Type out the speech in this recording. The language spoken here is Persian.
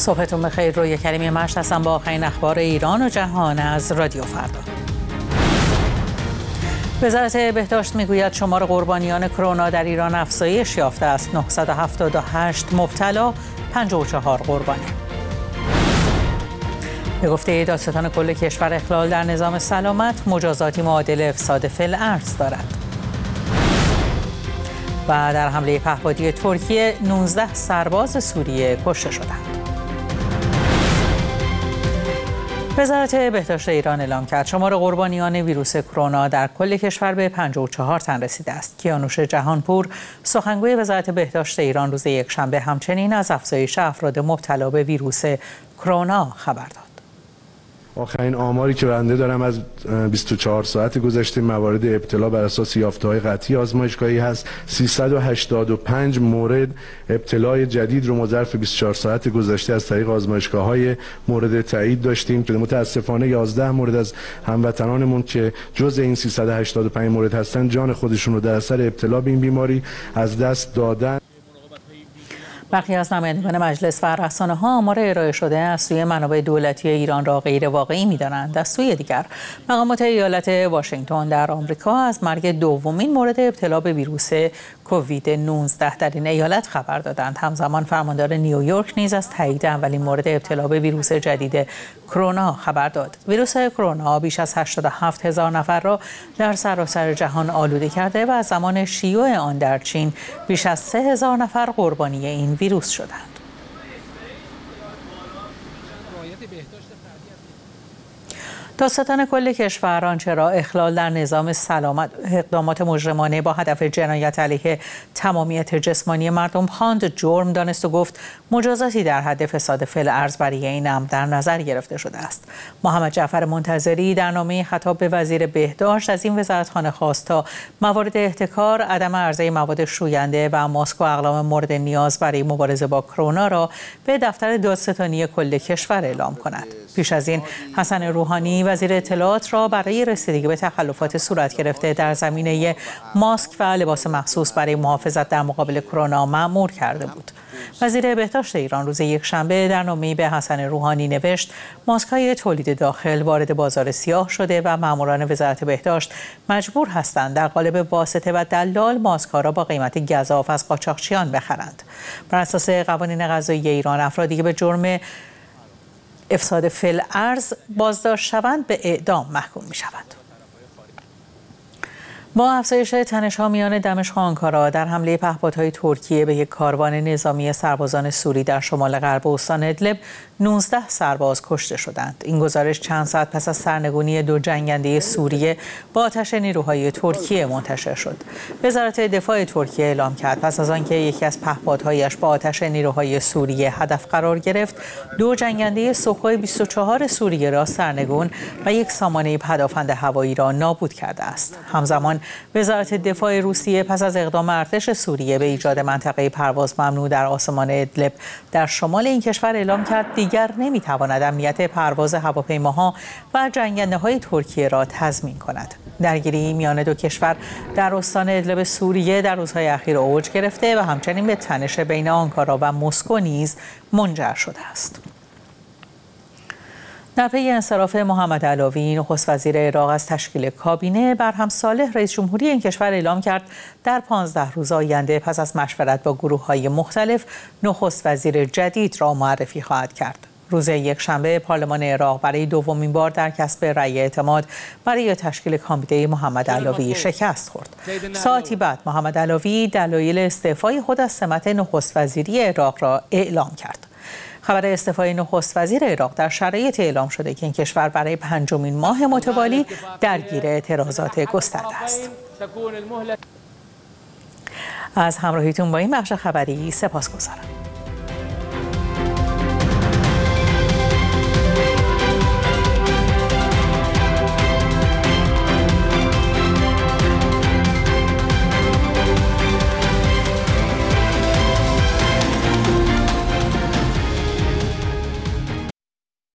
صبحتون بخیر. روی کریمی مشت هستم با آخرین اخبار ایران و جهان از رادیو فردا. وزارت بهداشت میگوید شمار قربانیان کرونا در ایران افزایش یافته است. 978 مبتلا، 54 قربانی. به گفته دادستان کل کشور، اخلال در نظام سلامت مجازاتی معادل افساد فی الارض دارد. و در حمله پهپادی ترکیه 19 سرباز سوریه کشته شدند. وزارت بهداشت ایران اعلام کرد شمار قربانیان ویروس کرونا در کل کشور به 54 تن رسیده است. کیانوش جهانپور، سخنگوی وزارت بهداشت ایران، روز یکشنبه همچنین از افزایش افراد مبتلا به ویروس کرونا خبر داد. آخرین آماری که بنده دارم از 24 ساعت گذشته موارد ابتلا بر اساس یافته‌های قطعی آزمایشگاهی هست. 385 مورد ابتلای جدید رو ما ظرف 24 ساعت گذشته از طریق آزمایشگاه‌های مورد تایید داشتیم که متاسفانه 11 مورد از هموطنانمون که جزء این 385 مورد هستند جان خودشون رو در اثر ابتلا به این بیماری از دست دادن. برخی از نمایندگان مجلس و رسانه‌ها آمار ارائه شده از سوی منابع دولتی ایران را غیر واقعی می‌دانند. از سوی دیگر مقامات ایالت واشنگتن در آمریکا از مرگ دومین مورد ابتلا به ویروس کووید 19 در این ایالت خبر دادند. همزمان فرماندار نیویورک نیز از تایید اولین مورد ابتلا به ویروس جدید کرونا خبر داد. ویروس کرونا بیش از 87,000 نفر را در سراسر جهان آلوده کرده و از زمان شیوع آن در چین بیش از 3,000 نفر قربانی این ویروس شدند. دادستان کل کشور آنچه را اخلال در نظام سلامت اقدامات مجرمانه با هدف جنایت علیه تمامیت جسمانی مردم خواند جرم دانست و گفت مجازاتی در حد فساد فی الارض برای این امر در نظر گرفته شده است. محمد جعفر منتظری در نامه خطاب به وزیر بهداشت از این وزارتخانه خواست تا موارد احتکار، عدم عرضه مواد شوینده و ماسک و اقلام مورد نیاز برای مبارزه با کرونا را به دفتر دادستانی کل کشور اعلام کند. پیش از این حسن روحانی وزیر اطلاعات را برای رسیدگی به تخلفات صورت گرفته در زمینه ماسک و لباس مخصوص برای محافظت در مقابل کرونا مأمور کرده بود. وزیر بهداشت ایران روز یکشنبه در نامه‌ای به حسن روحانی نوشت ماسک‌های تولید داخل وارد بازار سیاه شده و ماموران وزارت بهداشت مجبور هستند در قالب واسطه و دلال ماسک‌ها را با قیمت گزاف از قاچاقچیان بخرند. بر اساس قوانین قضایی ایران افرادی که به جرم افساد فی الارض بازداشت شوند به اعدام محکوم می‌شوند. با افزایش تنش‌ها میان دمشق و آنکارا در حمله پهپادهای ترکیه به یک کاروان نظامی سربازان سوری در شمال غرب استان ادلب 19 سرباز کشته شدند. این گزارش چند ساعت پس از سرنگونی 2 جنگنده سوریه با آتش نیروهای ترکیه منتشر شد. وزارت دفاع ترکیه اعلام کرد پس از آنکه یکی از پهپادهایش با آتش نیروهای سوریه هدف قرار گرفت، 2 جنگنده سوخوی 24 سوریه را سرنگون و یک سامانه پدافند هوایی را نابود کرده است. همزمان وزارت دفاع روسیه پس از اقدام ارتش سوریه به ایجاد منطقه پرواز ممنوع در آسمان ادلب در شمال این کشور اعلام کرد دیگر نمیتواند امنیت پرواز هواپیماها و جنگنده‌های ترکیه را تضمین کند. درگیری میان دو کشور در استان ادلب سوریه در روزهای اخیر اوج گرفته و همچنین به تنش بین آنکارا و مسکو نیز منجر شده است. در پی انصراف محمد علاوی نخست وزیر عراق از تشکیل کابینه، برهم صالح رئیس جمهوری این کشور اعلام کرد در 15 روز آینده پس از مشورت با گروه‌های مختلف نخست وزیر جدید را معرفی خواهد کرد. روز یکشنبه پارلمان عراق برای دومین بار در کسب رأی اعتماد برای تشکیل کمیته محمد علاوی شکست خورد. ساعتی بعد محمد علاوی دلایل استعفای خود از سمت نخست وزیری عراق را اعلام کرد. خبر استعفای نخست وزیر عراق در شرایط اعلام شده که این کشور برای 5مین ماه متوالی درگیر اعتراضات گسترده است. از همراهیتون با این بخش خبری سپاسگزارم.